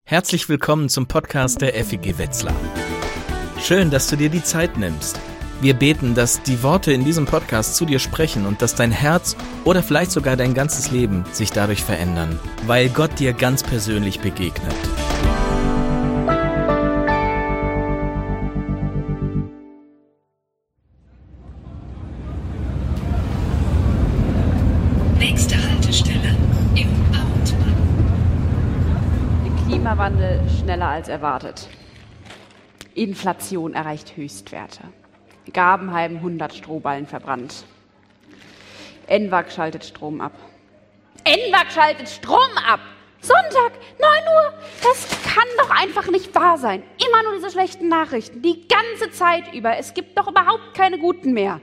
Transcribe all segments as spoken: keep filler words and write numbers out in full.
Herzlich willkommen zum Podcast der F E G Wetzlar. Schön, dass du dir die Zeit nimmst. Wir beten, dass die Worte in diesem Podcast zu dir sprechen und dass dein Herz oder vielleicht sogar dein ganzes Leben sich dadurch verändern, weil Gott dir ganz persönlich begegnet. Nächste Haltestelle im Autmann. Klimawandel schneller als erwartet. Inflation erreicht Höchstwerte. Gabenheim hundert Strohballen verbrannt. N W A G schaltet Strom ab. N W A G schaltet Strom ab! Sonntag, neun Uhr! Das kann doch einfach nicht wahr sein. Immer nur diese schlechten Nachrichten, die ganze Zeit über. Es gibt doch überhaupt keine guten mehr.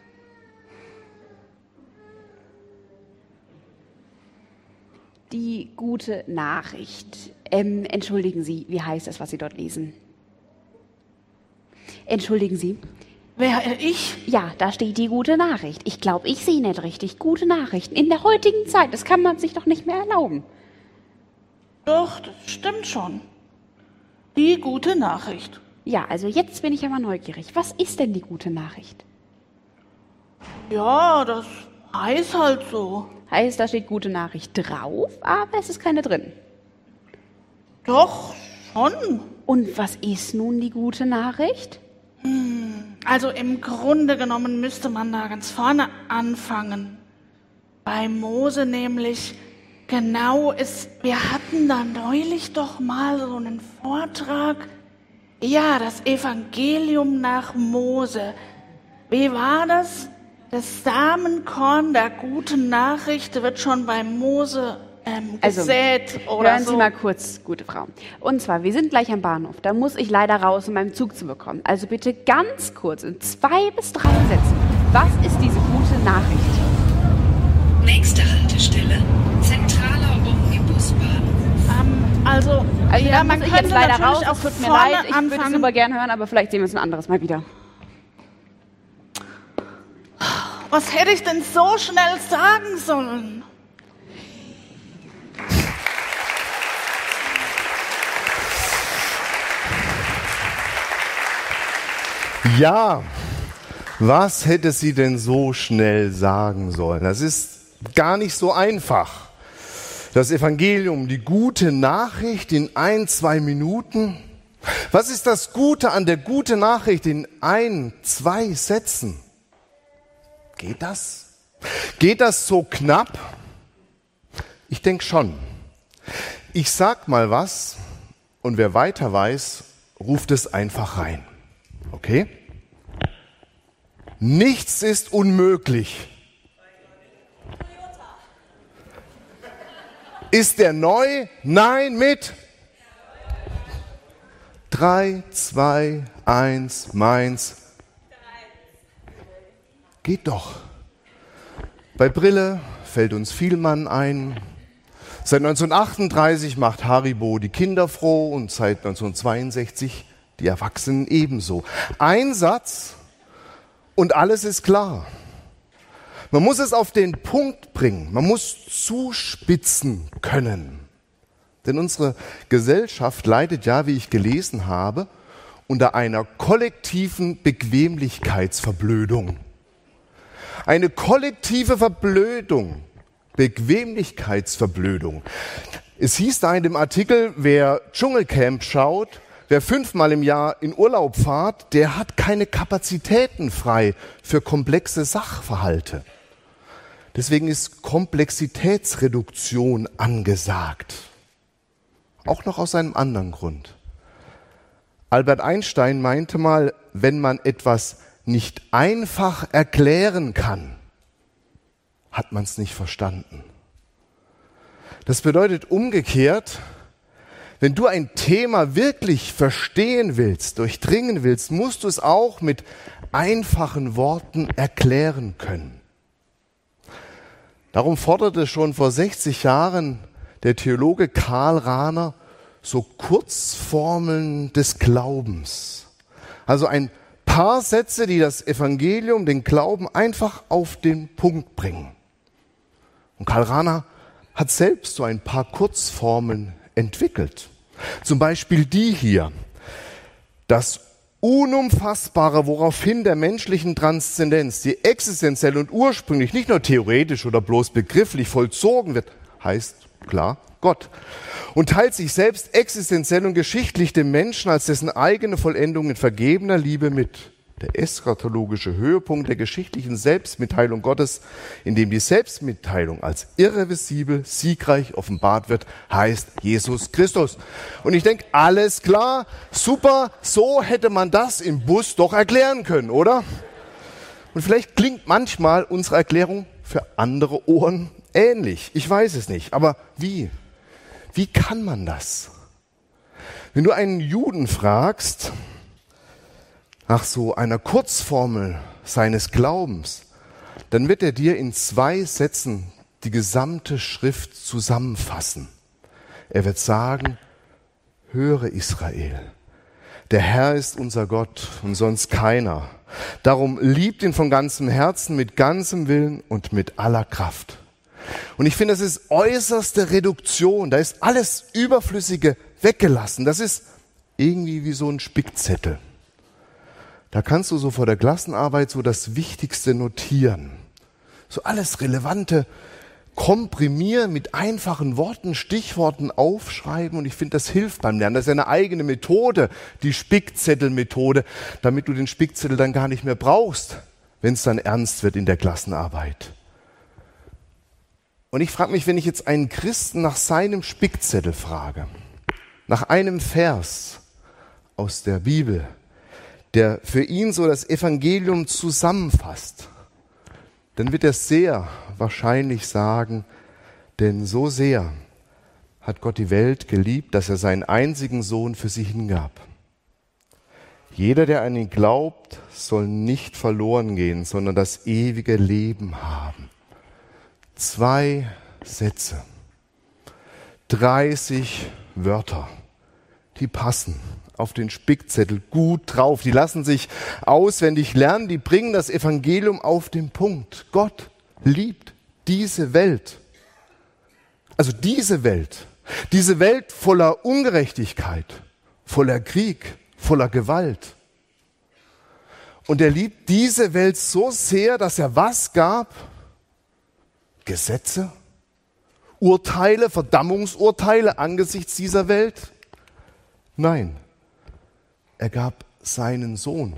Die gute Nachricht. Ähm, entschuldigen Sie, wie heißt es, was Sie dort lesen? Entschuldigen Sie. Wer, äh, ich? Ja, da steht die gute Nachricht. Ich glaube, ich sehe nicht richtig. Gute Nachrichten. In der heutigen Zeit, das kann man sich doch nicht mehr erlauben. Doch, das stimmt schon. Die gute Nachricht. Ja, also jetzt bin ich ja mal neugierig. Was ist denn die gute Nachricht? Ja, das heißt halt so. Heißt, da steht gute Nachricht drauf, aber es ist keine drin. Doch, schon. Und was ist nun die gute Nachricht? Hm, also im Grunde genommen müsste man da ganz vorne anfangen. Bei Mose nämlich, genau ist, wir hatten da neulich doch mal so einen Vortrag. Ja, das Evangelium nach Mose. Wie war das? Das Samenkorn der guten Nachricht wird schon bei Mose ähm, gesät also, oder hören so. Sie mal kurz, gute Frau. Und zwar, wir sind gleich am Bahnhof. Da muss ich leider raus, um meinen Zug zu bekommen. Also bitte ganz kurz, in zwei bis drei Sätzen. Was ist diese gute Nachricht? Nächste Haltestelle, zentraler Omnibusbahnhof. Ähm, also, Also ja, da man muss ich jetzt könnte leider natürlich raus. auch Es tut mir vorne leid. Ich würde es anfangen. super gern hören, aber vielleicht sehen wir uns ein anderes Mal wieder. Was hätte ich denn so schnell sagen sollen? Ja, was hätte sie denn so schnell sagen sollen? Das ist gar nicht so einfach. Das Evangelium, die gute Nachricht in ein, zwei Minuten. Was ist das Gute an der guten Nachricht in ein, zwei Sätzen? Geht das? Geht das so knapp? Ich denke schon. Ich sag mal was und wer weiter weiß, ruft es einfach rein. Okay? Nichts ist unmöglich. Ist der neu? Nein, mit drei, zwei, eins, meins. Geht doch. Bei Brille fällt uns Vielmann ein. Seit neunzehnhundertachtunddreißig macht Haribo die Kinder froh und seit neunzehnhundertzweiundsechzig die Erwachsenen ebenso. Ein Satz und alles ist klar. Man muss es auf den Punkt bringen. Man muss zuspitzen können. Denn unsere Gesellschaft leidet ja, wie ich gelesen habe, unter einer kollektiven Bequemlichkeitsverblödung. Eine kollektive Verblödung, Bequemlichkeitsverblödung. Es hieß da in dem Artikel, wer Dschungelcamp schaut, wer fünfmal im Jahr in Urlaub fährt, der hat keine Kapazitäten frei für komplexe Sachverhalte. Deswegen ist Komplexitätsreduktion angesagt. Auch noch aus einem anderen Grund. Albert Einstein meinte mal, wenn man etwas nicht einfach erklären kann, hat man es nicht verstanden. Das bedeutet umgekehrt, wenn du ein Thema wirklich verstehen willst, durchdringen willst, musst du es auch mit einfachen Worten erklären können. Darum forderte schon vor sechzig Jahren der Theologe Karl Rahner so Kurzformeln des Glaubens. Also ein paar Sätze, die das Evangelium, den Glauben einfach auf den Punkt bringen. Und Karl Rahner hat selbst so ein paar Kurzformeln entwickelt. Zum Beispiel die hier. Das Unumfassbare, woraufhin der menschlichen Transzendenz, die existenziell und ursprünglich nicht nur theoretisch oder bloß begrifflich vollzogen wird, heißt klar Gott. Und teilt sich selbst existenziell und geschichtlich dem Menschen als dessen eigene Vollendung in vergebener Liebe mit. Der eschatologische Höhepunkt der geschichtlichen Selbstmitteilung Gottes, in dem die Selbstmitteilung als irreversibel, siegreich offenbart wird, heißt Jesus Christus. Und ich denke, alles klar, super, so hätte man das im Bus doch erklären können, oder? Und vielleicht klingt manchmal unsere Erklärung für andere Ohren ähnlich. Ich weiß es nicht, aber wie? Wie kann man das? Wenn du einen Juden fragst, nach so einer Kurzformel seines Glaubens, dann wird er dir in zwei Sätzen die gesamte Schrift zusammenfassen. Er wird sagen, höre Israel, der Herr ist unser Gott und sonst keiner. Darum liebt ihn von ganzem Herzen, mit ganzem Willen und mit aller Kraft. Und ich finde, das ist äußerste Reduktion, da ist alles Überflüssige weggelassen. Das ist irgendwie wie so ein Spickzettel. Da kannst du so vor der Klassenarbeit so das Wichtigste notieren. So alles Relevante komprimieren, mit einfachen Worten, Stichworten aufschreiben. Und ich finde, das hilft beim Lernen. Das ist eine eigene Methode, die Spickzettelmethode, damit du den Spickzettel dann gar nicht mehr brauchst, wenn es dann ernst wird in der Klassenarbeit. Und ich frage mich, wenn ich jetzt einen Christen nach seinem Spickzettel frage, nach einem Vers aus der Bibel, der für ihn so das Evangelium zusammenfasst, dann wird er sehr wahrscheinlich sagen, denn so sehr hat Gott die Welt geliebt, dass er seinen einzigen Sohn für sie hingab. Jeder, der an ihn glaubt, soll nicht verloren gehen, sondern das ewige Leben haben. Zwei Sätze, dreißig Wörter, die passen auf den Spickzettel gut drauf. Die lassen sich auswendig lernen, die bringen das Evangelium auf den Punkt. Gott liebt diese Welt. Also diese Welt. Diese Welt voller Ungerechtigkeit, voller Krieg, voller Gewalt. Und er liebt diese Welt so sehr, dass er was gab? Gesetze, Urteile, Verdammungsurteile angesichts dieser Welt? Nein. Er gab seinen Sohn.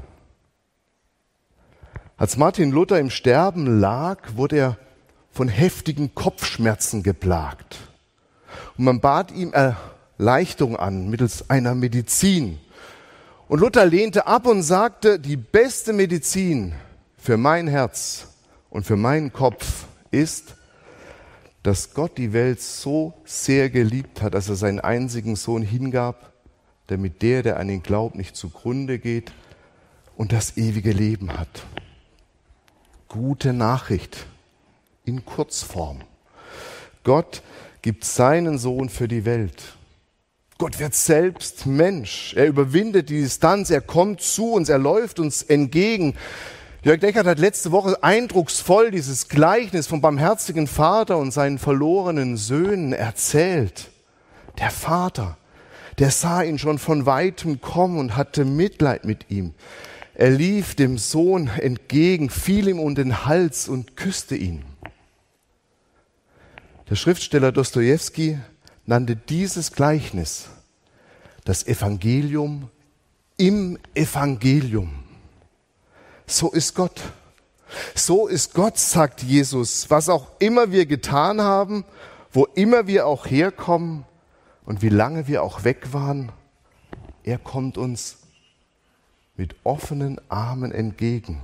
Als Martin Luther im Sterben lag, wurde er von heftigen Kopfschmerzen geplagt. Und man bat ihm Erleichterung an mittels einer Medizin. Und Luther lehnte ab und sagte, die beste Medizin für mein Herz und für meinen Kopf ist, dass Gott die Welt so sehr geliebt hat, dass er seinen einzigen Sohn hingab, damit der, der an ihn glaubt, nicht zugrunde geht und das ewige Leben hat. Gute Nachricht in Kurzform. Gott gibt seinen Sohn für die Welt. Gott wird selbst Mensch. Er überwindet die Distanz, er kommt zu uns, er läuft uns entgegen. Jörg Deckert hat letzte Woche eindrucksvoll dieses Gleichnis vom barmherzigen Vater und seinen verlorenen Söhnen erzählt. Der Vater, der sah ihn schon von weitem kommen und hatte Mitleid mit ihm. Er lief dem Sohn entgegen, fiel ihm um den Hals und küsste ihn. Der Schriftsteller Dostojewski nannte dieses Gleichnis das Evangelium im Evangelium. So ist Gott. So ist Gott, sagt Jesus, was auch immer wir getan haben, wo immer wir auch herkommen und wie lange wir auch weg waren, er kommt uns mit offenen Armen entgegen.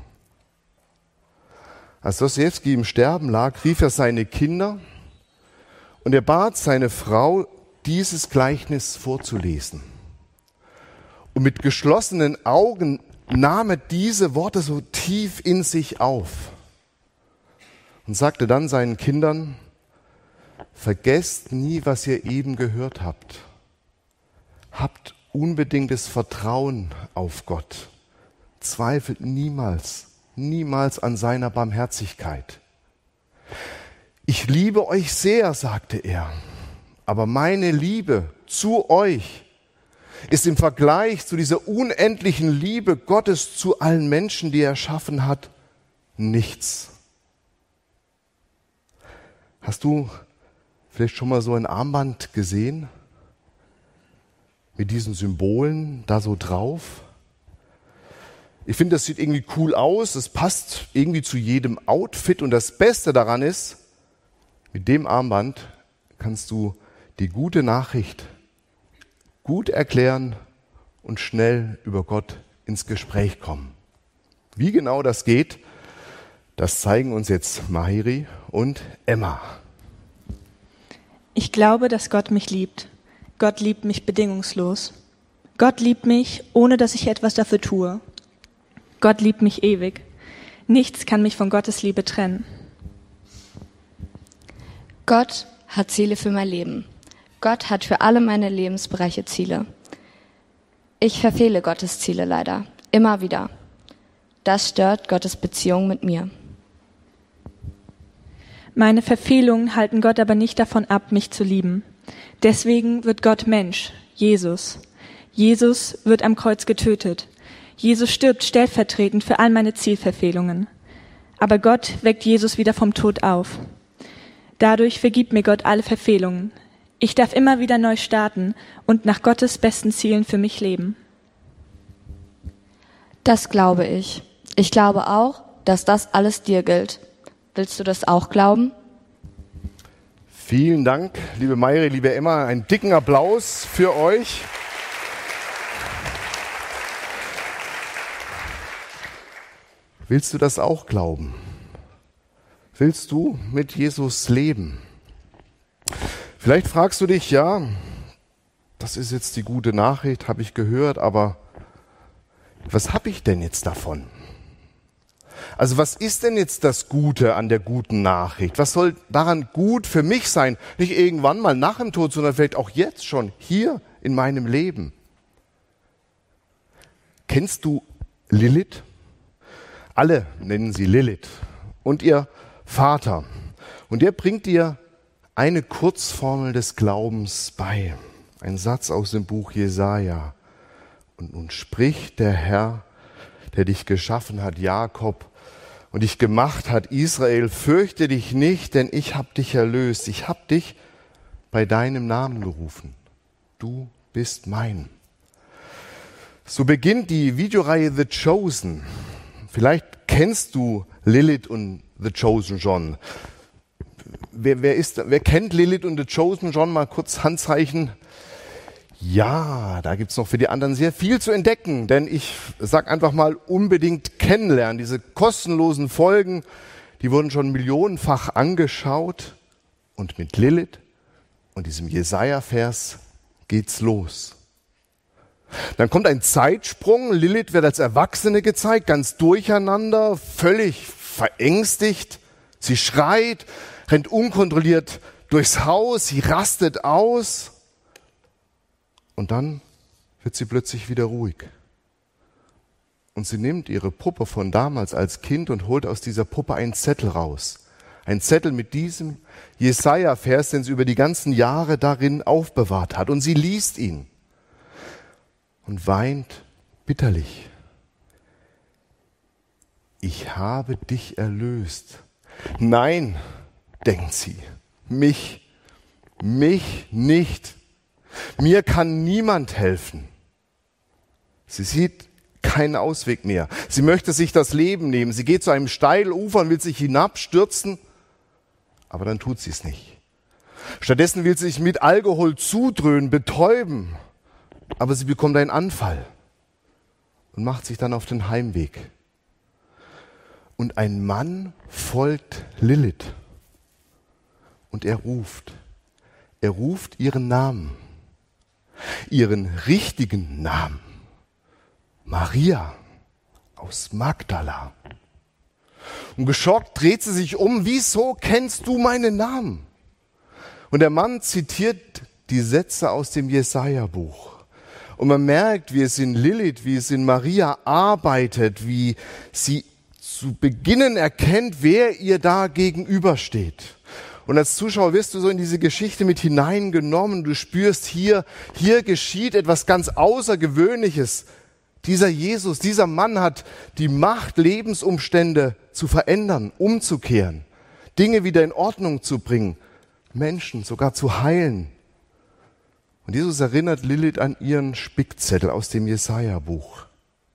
Als Dostojewski im Sterben lag, rief er seine Kinder und er bat seine Frau, dieses Gleichnis vorzulesen. Und mit geschlossenen Augen nahm er diese Worte so tief in sich auf und sagte dann seinen Kindern, vergesst nie, was ihr eben gehört habt. Habt unbedingtes Vertrauen auf Gott. Zweifelt niemals, niemals an seiner Barmherzigkeit. Ich liebe euch sehr, sagte er, aber meine Liebe zu euch ist im Vergleich zu dieser unendlichen Liebe Gottes zu allen Menschen, die er erschaffen hat, nichts. Hast du vielleicht schon mal so ein Armband gesehen? Mit diesen Symbolen da so drauf? Ich finde, das sieht irgendwie cool aus. Es passt irgendwie zu jedem Outfit. Und das Beste daran ist, mit dem Armband kannst du die gute Nachricht gut erklären und schnell über Gott ins Gespräch kommen. Wie genau das geht, das zeigen uns jetzt Mahiri und Emma. Ich glaube, dass Gott mich liebt. Gott liebt mich bedingungslos. Gott liebt mich, ohne dass ich etwas dafür tue. Gott liebt mich ewig. Nichts kann mich von Gottes Liebe trennen. Gott hat Ziele für mein Leben. Gott hat für alle meine Lebensbereiche Ziele. Ich verfehle Gottes Ziele leider, immer wieder. Das stört Gottes Beziehung mit mir. Meine Verfehlungen halten Gott aber nicht davon ab, mich zu lieben. Deswegen wird Gott Mensch, Jesus. Jesus wird am Kreuz getötet. Jesus stirbt stellvertretend für all meine Zielverfehlungen. Aber Gott weckt Jesus wieder vom Tod auf. Dadurch vergibt mir Gott alle Verfehlungen. Ich darf immer wieder neu starten und nach Gottes besten Zielen für mich leben. Das glaube ich. Ich glaube auch, dass das alles dir gilt. Willst du das auch glauben? Vielen Dank, liebe Mayre, liebe Emma. Einen dicken Applaus für euch. Willst du das auch glauben? Willst du mit Jesus leben? Vielleicht fragst du dich, ja, das ist jetzt die gute Nachricht, habe ich gehört, aber was habe ich denn jetzt davon? Also was ist denn jetzt das Gute an der guten Nachricht? Was soll daran gut für mich sein? Nicht irgendwann mal nach dem Tod, sondern vielleicht auch jetzt schon, hier in meinem Leben. Kennst du Lilith? Alle nennen sie Lilith. Und ihr Vater. Und der bringt dir eine Kurzformel des Glaubens bei. Ein Satz aus dem Buch Jesaja. Und nun spricht der Herr, der dich geschaffen hat, Jakob, und dich gemacht hat, Israel, fürchte dich nicht, denn ich habe dich erlöst. Ich habe dich bei deinem Namen gerufen. Du bist mein. So beginnt die Videoreihe The Chosen. Vielleicht kennst du Lilith und The Chosen schon. Wer, wer, ist, wer kennt Lilith und The Chosen schon? Mal kurz Handzeichen. Ja, da gibt's noch für die anderen sehr viel zu entdecken, denn ich sag einfach mal unbedingt kennenlernen. Diese kostenlosen Folgen, die wurden schon millionenfach angeschaut und mit Lilith und diesem Jesaja-Vers geht's los. Dann kommt ein Zeitsprung, Lilith wird als Erwachsene gezeigt, ganz durcheinander, völlig verängstigt. Sie schreit, rennt unkontrolliert durchs Haus, sie rastet aus. Und dann wird sie plötzlich wieder ruhig. Und sie nimmt ihre Puppe von damals als Kind und holt aus dieser Puppe einen Zettel raus. Ein Zettel mit diesem Jesaja-Vers, den sie über die ganzen Jahre darin aufbewahrt hat. Und sie liest ihn und weint bitterlich. Ich habe dich erlöst. Nein, denkt sie, mich, mich nicht. Mir kann niemand helfen. Sie sieht keinen Ausweg mehr. Sie möchte sich das Leben nehmen. Sie geht zu einem steilen Ufer und will sich hinabstürzen, aber dann tut sie es nicht. Stattdessen will sie sich mit Alkohol zudröhnen, betäuben, aber sie bekommt einen Anfall und macht sich dann auf den Heimweg. Und ein Mann folgt Lilith und er ruft. Er ruft ihren Namen. Ihren richtigen Namen. Maria aus Magdala. Und geschockt dreht sie sich um. Wieso kennst du meinen Namen? Und der Mann zitiert die Sätze aus dem Jesaja-Buch. Und man merkt, wie es in Lilith, wie es in Maria arbeitet, wie sie zu Beginnen erkennt, wer ihr da gegenübersteht. Und als Zuschauer wirst du so in diese Geschichte mit hineingenommen. Du spürst hier, hier geschieht etwas ganz Außergewöhnliches. Dieser Jesus, dieser Mann hat die Macht, Lebensumstände zu verändern, umzukehren, Dinge wieder in Ordnung zu bringen, Menschen sogar zu heilen. Und Jesus erinnert Lilith an ihren Spickzettel aus dem Jesaja-Buch.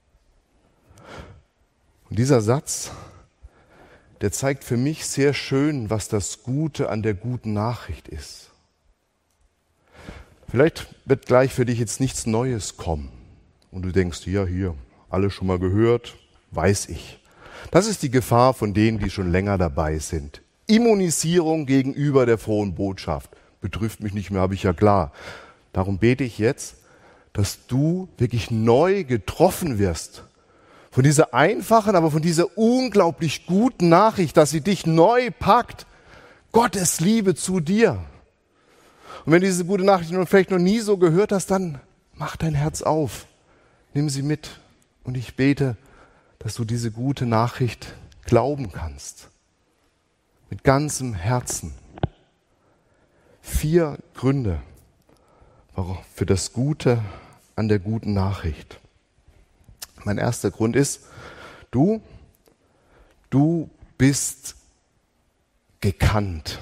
Und dieser Satz, der zeigt für mich sehr schön, was das Gute an der guten Nachricht ist. Vielleicht wird gleich für dich jetzt nichts Neues kommen. Und du denkst, ja, hier, alles schon mal gehört, weiß ich. Das ist die Gefahr von denen, die schon länger dabei sind. Immunisierung gegenüber der frohen Botschaft. Betrifft mich nicht mehr, habe ich ja klar. Darum bete ich jetzt, dass du wirklich neu getroffen wirst. Von dieser einfachen, aber von dieser unglaublich guten Nachricht, dass sie dich neu packt. Gottes Liebe zu dir. Und wenn du diese gute Nachricht vielleicht noch nie so gehört hast, dann mach dein Herz auf. Nimm sie mit. Und ich bete, dass du diese gute Nachricht glauben kannst. Mit ganzem Herzen. Vier Gründe für das Gute an der guten Nachricht. Mein erster Grund ist, du, du bist gekannt.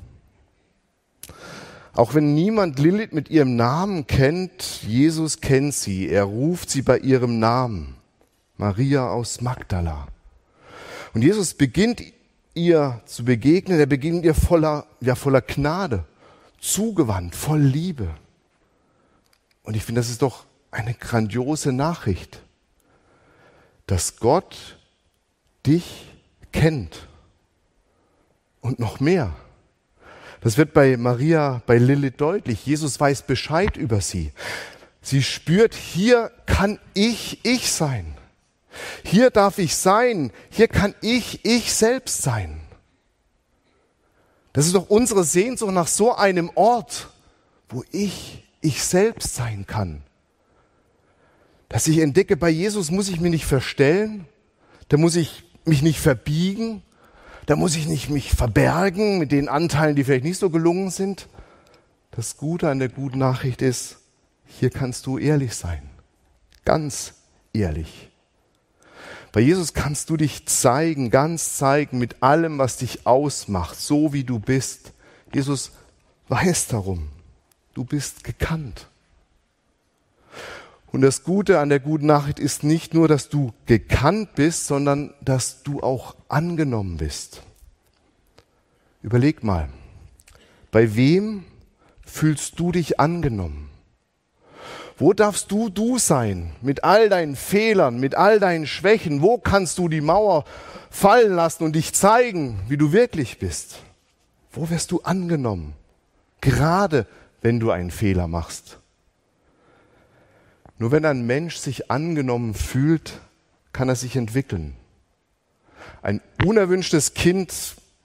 Auch wenn niemand Lilith mit ihrem Namen kennt, Jesus kennt sie. Er ruft sie bei ihrem Namen. Maria aus Magdala. Und Jesus beginnt ihr zu begegnen. Er beginnt ihr voller, ja, voller Gnade, zugewandt, voll Liebe. Und ich finde, das ist doch eine grandiose Nachricht, dass Gott dich kennt und noch mehr. Das wird bei Maria, bei Lilith deutlich. Jesus weiß Bescheid über sie. Sie spürt, hier kann ich ich sein. Hier darf ich sein. Hier kann ich ich selbst sein. Das ist doch unsere Sehnsucht nach so einem Ort, wo ich ich selbst sein kann. Dass ich entdecke, bei Jesus muss ich mich nicht verstellen, da muss ich mich nicht verbiegen, da muss ich nicht mich verbergen mit den Anteilen, die vielleicht nicht so gelungen sind. Das Gute an der guten Nachricht ist, hier kannst du ehrlich sein, ganz ehrlich. Bei Jesus kannst du dich zeigen, ganz zeigen, mit allem, was dich ausmacht, so wie du bist. Jesus weiß darum. Du bist gekannt. Und das Gute an der guten Nachricht ist nicht nur, dass du gekannt bist, sondern dass du auch angenommen bist. Überleg mal, bei wem fühlst du dich angenommen? Wo darfst du du sein? Mit all deinen Fehlern, mit all deinen Schwächen. Wo kannst du die Mauer fallen lassen und dich zeigen, wie du wirklich bist? Wo wirst du angenommen? Gerade wenn du einen Fehler machst. Nur wenn ein Mensch sich angenommen fühlt, kann er sich entwickeln. Ein unerwünschtes Kind,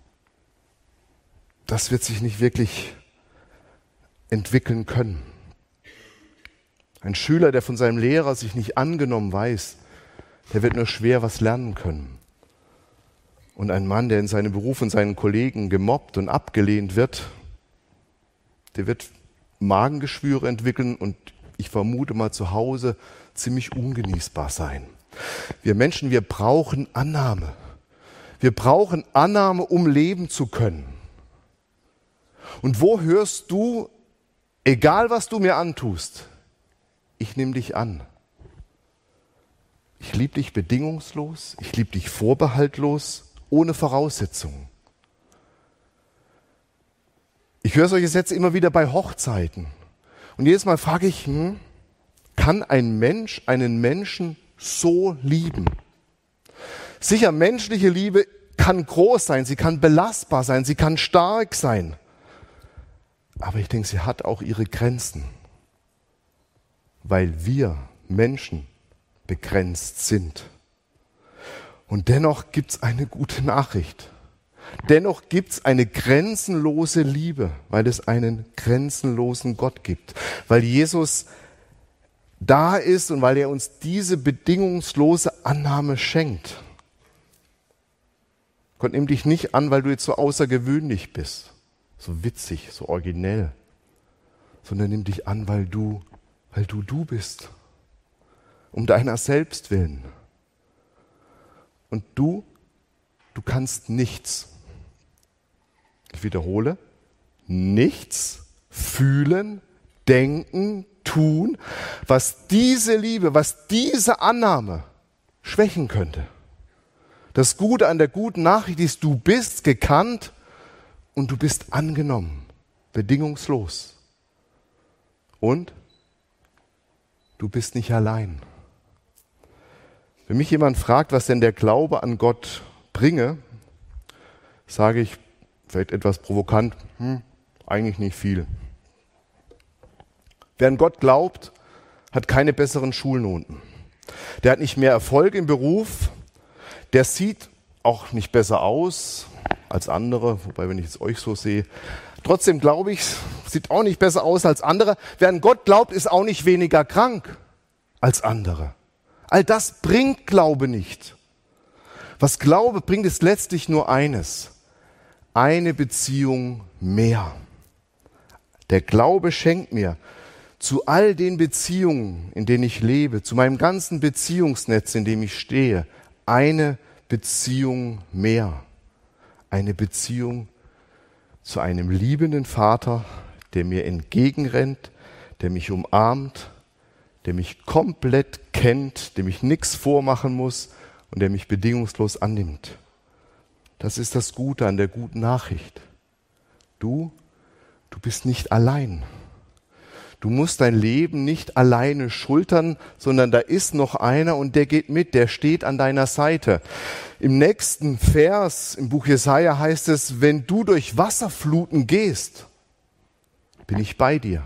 das wird sich nicht wirklich entwickeln können. Ein Schüler, der von seinem Lehrer sich nicht angenommen weiß, der wird nur schwer was lernen können. Und ein Mann, der in seinem Beruf und seinen Kollegen gemobbt und abgelehnt wird, der wird Magengeschwüre entwickeln und ich vermute mal zu Hause ziemlich ungenießbar sein. Wir Menschen, wir brauchen Annahme. Wir brauchen Annahme, um leben zu können. Und wo hörst du, egal was du mir antust, ich nehme dich an. Ich liebe dich bedingungslos, ich liebe dich vorbehaltlos, ohne Voraussetzungen. Ich höre solche Sätze immer wieder bei Hochzeiten. Und jedes Mal frage ich, hm, kann ein Mensch einen Menschen so lieben? Sicher, menschliche Liebe kann groß sein, sie kann belastbar sein, sie kann stark sein. Aber ich denke, sie hat auch ihre Grenzen. Weil wir Menschen begrenzt sind. Und dennoch gibt es eine gute Nachricht. Dennoch gibt es eine grenzenlose Liebe, weil es einen grenzenlosen Gott gibt. Weil Jesus da ist und weil er uns diese bedingungslose Annahme schenkt. Gott nimmt dich nicht an, weil du jetzt so außergewöhnlich bist. so witzig, so originell, sondern nimm dich an, weil du, weil du du bist. Um deiner selbst willen. Und du, du kannst nichts. Ich wiederhole, nichts fühlen, denken, tun, was diese Liebe, was diese Annahme schwächen könnte. Das Gute an der guten Nachricht ist, du bist gekannt und du bist angenommen, bedingungslos. Und du bist nicht allein. Wenn mich jemand fragt, was denn der Glaube an Gott bringe, sage ich vielleicht etwas provokant, hm, eigentlich nicht viel. Wer an Gott glaubt, hat keine besseren Schulnoten. Der hat nicht mehr Erfolg im Beruf, der sieht auch nicht besser aus als andere, wobei, wenn ich es euch so sehe, trotzdem glaube ich, sieht auch nicht besser aus als andere. Wer an Gott glaubt, ist auch nicht weniger krank als andere. All das bringt Glaube nicht. Was Glaube bringt, ist letztlich nur eines: eine Beziehung mehr. Der Glaube schenkt mir zu all den Beziehungen, in denen ich lebe, zu meinem ganzen Beziehungsnetz, in dem ich stehe, eine Beziehung mehr. Eine Beziehung zu einem liebenden Vater, der mir entgegenrennt, der mich umarmt, der mich komplett kennt, dem ich nichts vormachen muss und der mich bedingungslos annimmt. Das ist das Gute an der guten Nachricht. Du, du bist nicht allein. Du musst dein Leben nicht alleine schultern, sondern da ist noch einer und der geht mit, der steht an deiner Seite. Im nächsten Vers im Buch Jesaja heißt es, wenn du durch Wasserfluten gehst, bin ich bei dir.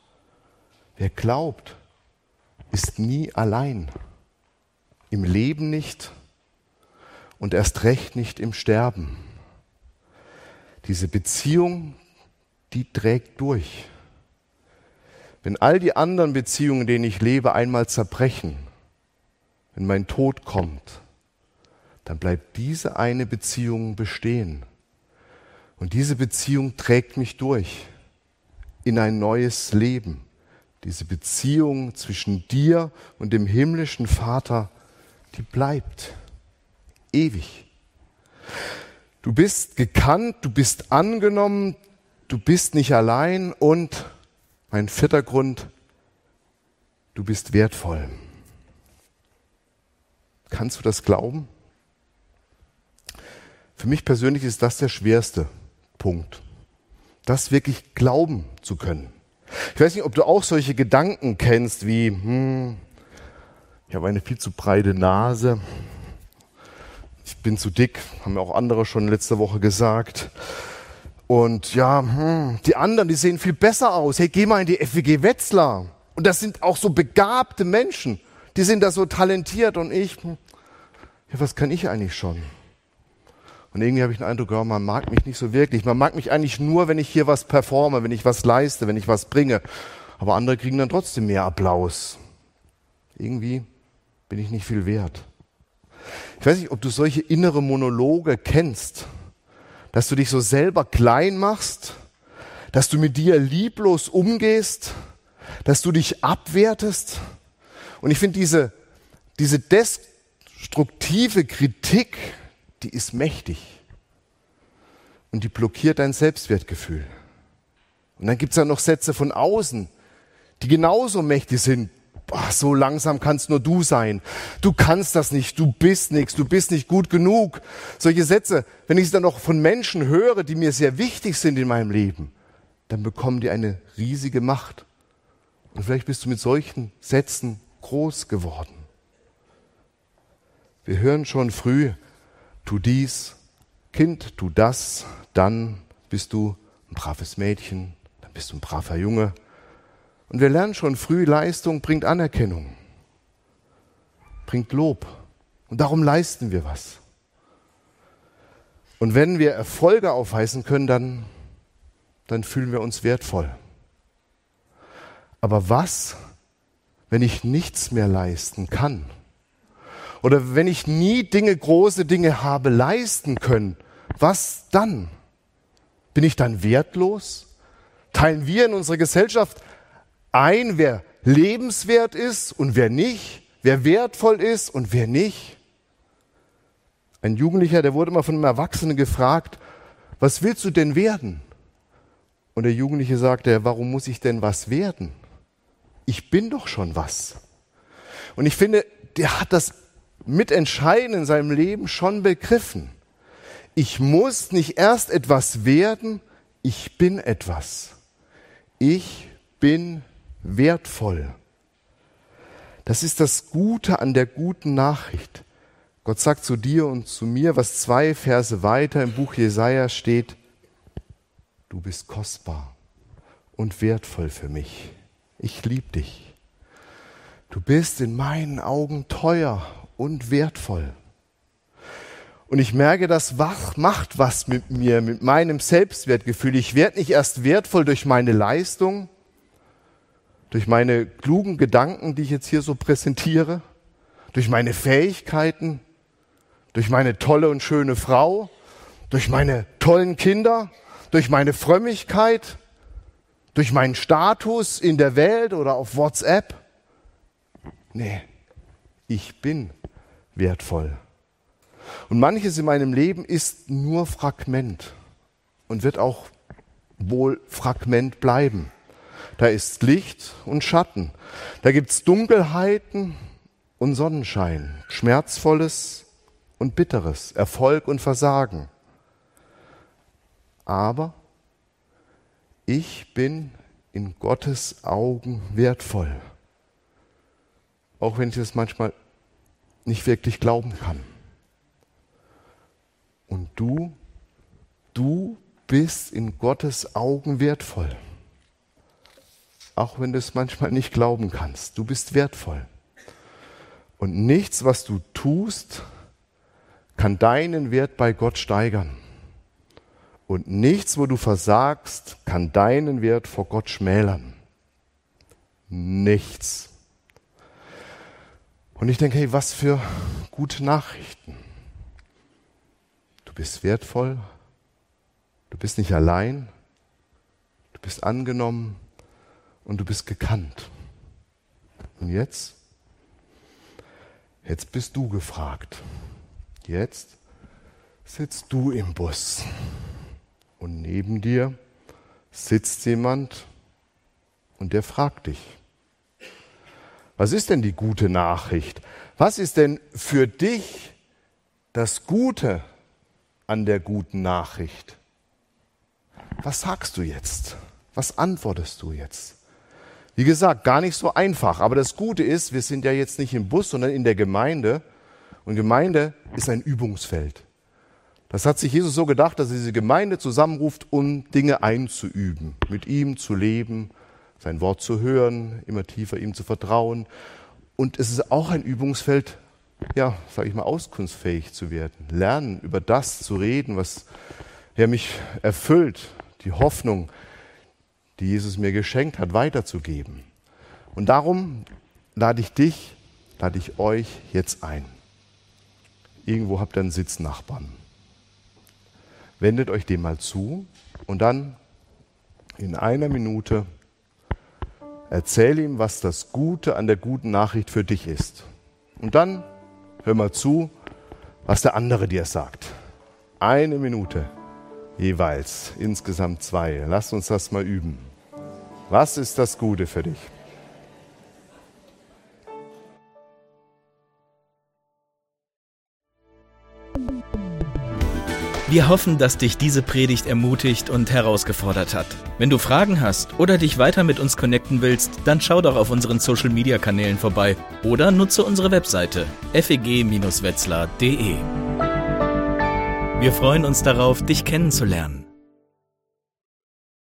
Wer glaubt, ist nie allein. Im Leben nicht und erst recht nicht im Sterben. Diese Beziehung, die trägt durch. Wenn all die anderen Beziehungen, in denen ich lebe, einmal zerbrechen, wenn mein Tod kommt, dann bleibt diese eine Beziehung bestehen. Und diese Beziehung trägt mich durch in ein neues Leben. Diese Beziehung zwischen dir und dem himmlischen Vater, die bleibt ewig. Du bist gekannt, du bist angenommen, du bist nicht allein und mein vierter Grund, du bist wertvoll. Kannst du das glauben? Für mich persönlich ist das der schwerste Punkt, das wirklich glauben zu können. Ich weiß nicht, ob du auch solche Gedanken kennst wie, hm, ich habe eine viel zu breite Nase, ich bin zu dick, haben mir auch andere schon letzte Woche gesagt. Und ja, hm, die anderen, die sehen viel besser aus. Hey, geh mal in die F W G Wetzlar. Und das sind auch so begabte Menschen, die sind da so talentiert und ich, hm, ja, was kann ich eigentlich schon? Und irgendwie habe ich den Eindruck, ja, man mag mich nicht so wirklich. Man mag mich eigentlich nur, wenn ich hier was performe, wenn ich was leiste, wenn ich was bringe. Aber andere kriegen dann trotzdem mehr Applaus. Irgendwie bin ich nicht viel wert. Ich weiß nicht, ob du solche innere Monologe kennst, dass du dich so selber klein machst, dass du mit dir lieblos umgehst, dass du dich abwertest. Und ich finde, diese, diese destruktive Kritik, die ist mächtig und die blockiert dein Selbstwertgefühl. Und dann gibt es ja noch Sätze von außen, die genauso mächtig sind. Boah, so langsam kannst nur du sein. Du kannst das nicht, du bist nichts, du bist nicht gut genug. Solche Sätze, wenn ich sie dann noch von Menschen höre, die mir sehr wichtig sind in meinem Leben, dann bekommen die eine riesige Macht. Und vielleicht bist du mit solchen Sätzen groß geworden. Wir hören schon früh, tu dies, Kind, tu das, dann bist du ein braves Mädchen, dann bist du ein braver Junge. Und wir lernen schon früh, Leistung bringt Anerkennung, bringt Lob. Und darum leisten wir was. Und wenn wir Erfolge aufweisen können, dann, dann fühlen wir uns wertvoll. Aber was, wenn ich nichts mehr leisten kann? Oder wenn ich nie Dinge, große Dinge habe leisten können, was dann? Bin ich dann wertlos? Teilen wir in unserer Gesellschaft ein, wer lebenswert ist und wer nicht, wer wertvoll ist und wer nicht? Ein Jugendlicher, der wurde mal von einem Erwachsenen gefragt, was willst du denn werden? Und der Jugendliche sagte, warum muss ich denn was werden? Ich bin doch schon was. Und ich finde, der hat das Mitentscheiden in seinem Leben schon begriffen. Ich muss nicht erst etwas werden, ich bin etwas. Ich bin wertvoll. Das ist das Gute an der guten Nachricht. Gott sagt zu dir und zu mir, was zwei Verse weiter im Buch Jesaja steht, du bist kostbar und wertvoll für mich. Ich liebe dich. Du bist in meinen Augen teuer und wertvoll. Und ich merke, das macht was mit mir, mit meinem Selbstwertgefühl. Ich werde nicht erst wertvoll durch meine Leistung, durch meine klugen Gedanken, die ich jetzt hier so präsentiere, durch meine Fähigkeiten, durch meine tolle und schöne Frau, durch meine tollen Kinder, durch meine Frömmigkeit, durch meinen Status in der Welt oder auf WhatsApp. Nee, ich bin wertvoll. Und manches in meinem Leben ist nur Fragment und wird auch wohl Fragment bleiben. Da ist Licht und Schatten. Da gibt es Dunkelheiten und Sonnenschein, Schmerzvolles und Bitteres, Erfolg und Versagen. Aber ich bin in Gottes Augen wertvoll. Auch wenn ich das manchmal nicht wirklich glauben kann. Und du, du bist in Gottes Augen wertvoll. Auch wenn du es manchmal nicht glauben kannst. Du bist wertvoll. Und nichts, was du tust, kann deinen Wert bei Gott steigern. Und nichts, wo du versagst, kann deinen Wert vor Gott schmälern. Nichts. Und ich denke, hey, was für gute Nachrichten. Du bist wertvoll, du bist nicht allein, du bist angenommen und du bist gekannt. Und jetzt? Jetzt bist du gefragt. Jetzt sitzt du im Bus und neben dir sitzt jemand und der fragt dich. Was ist denn die gute Nachricht? Was ist denn für dich das Gute an der guten Nachricht? Was sagst du jetzt? Was antwortest du jetzt? Wie gesagt, gar nicht so einfach. Aber das Gute ist, wir sind ja jetzt nicht im Bus, sondern in der Gemeinde. Und Gemeinde ist ein Übungsfeld. Das hat sich Jesus so gedacht, dass er diese Gemeinde zusammenruft, um Dinge einzuüben, mit ihm zu leben, sein Wort zu hören, immer tiefer ihm zu vertrauen. Und es ist auch ein Übungsfeld, ja, sage ich mal, auskunftsfähig zu werden. Lernen, über das zu reden, was ja, mich erfüllt, die Hoffnung, die Jesus mir geschenkt hat, weiterzugeben. Und darum lade ich dich, lade ich euch jetzt ein. Irgendwo habt ihr einen Sitznachbarn. Wendet euch dem mal zu und dann in einer Minute erzähl ihm, was das Gute an der guten Nachricht für dich ist. Und dann hör mal zu, was der andere dir sagt. Eine Minute jeweils, insgesamt zwei. Lasst uns das mal üben. Was ist das Gute für dich? Wir hoffen, dass dich diese Predigt ermutigt und herausgefordert hat. Wenn du Fragen hast oder dich weiter mit uns connecten willst, dann schau doch auf unseren Social-Media-Kanälen vorbei oder nutze unsere Webseite f e g Bindestrich wetzlar punkt d e. Wir freuen uns darauf, dich kennenzulernen.